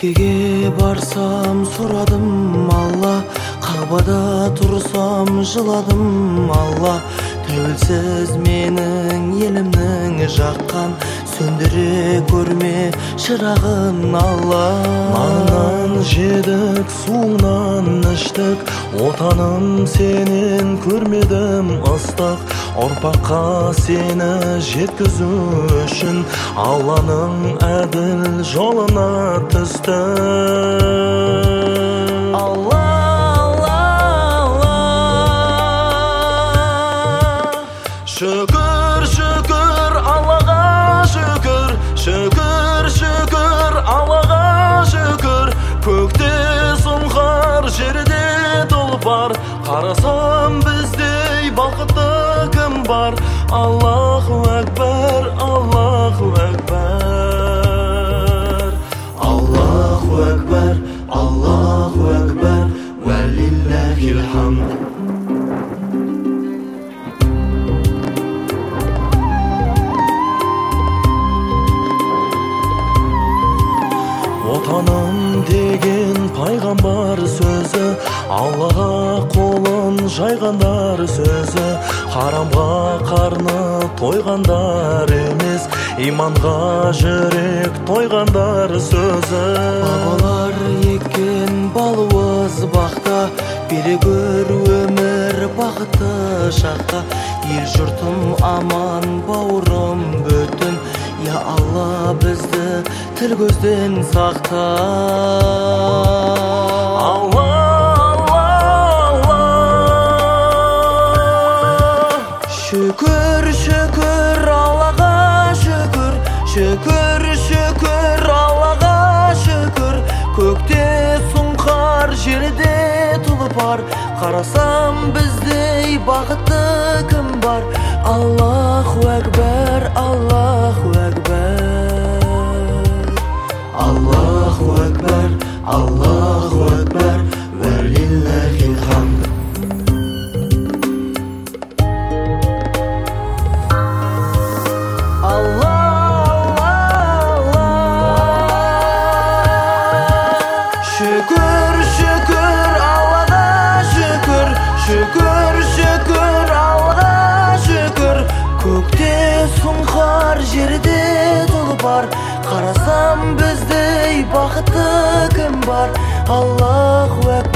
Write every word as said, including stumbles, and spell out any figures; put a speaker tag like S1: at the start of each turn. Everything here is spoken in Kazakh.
S1: Меккеге барсам сұрадым Алла, Кабада тұрсам жыладым Алла. Тәуелсіз менің елімнің жаққан, сөндіре көрме шырағын Алла.
S2: Наннан жедік, суыңнан іштік, отаным сенен көрмедім ыстық. Ұрпаққа сені жеткізу үшін Алланың әділ жолына түстік.
S1: Алла,
S2: шүкір, шүкір, Аллаға шүкір, шүкір, шүкір, Аллаға шүкір. Көкте сұңқар, жерде тұлпар, қарасам біздей бақытты кім бар? Аллаху әкбар, Аллаху әкбар.
S1: Аллаху әкбар, Аллаху әкбар, вәлилләхил хамд.
S2: Отаным деген пайғамбар сөзі, Аллаға қолын жайғандар сөзі. Харамға қарны тойғандар емес, иманға жүрек тойғандар сөзі.
S1: Бабалар еккен балуыз бақта, бере көр өмір бақытты шақта. Ел жұртым аман, бауырым бүтін, я Алла бізді тіл көзден сақта.
S2: Алла,
S1: шүкір, шүкір, Аллаға шүкір, шүкір, шүкір, Аллаға шүкір. Көкте сұңқар, жерде тұлпар, қарасам біздей бақытты кім бар? Аллаху әкбар, Аллаху әкбар. Аллаху әкбар, Аллаху әкбар, вәлилләхил хамд. Şükür, şükür, Allah'a şükür, şükür, şükür, Allah'a şükür. Көкте сұңқар, жерде тұлпар, қарасам біздей бақытты кім бар? Аллаху әкбар.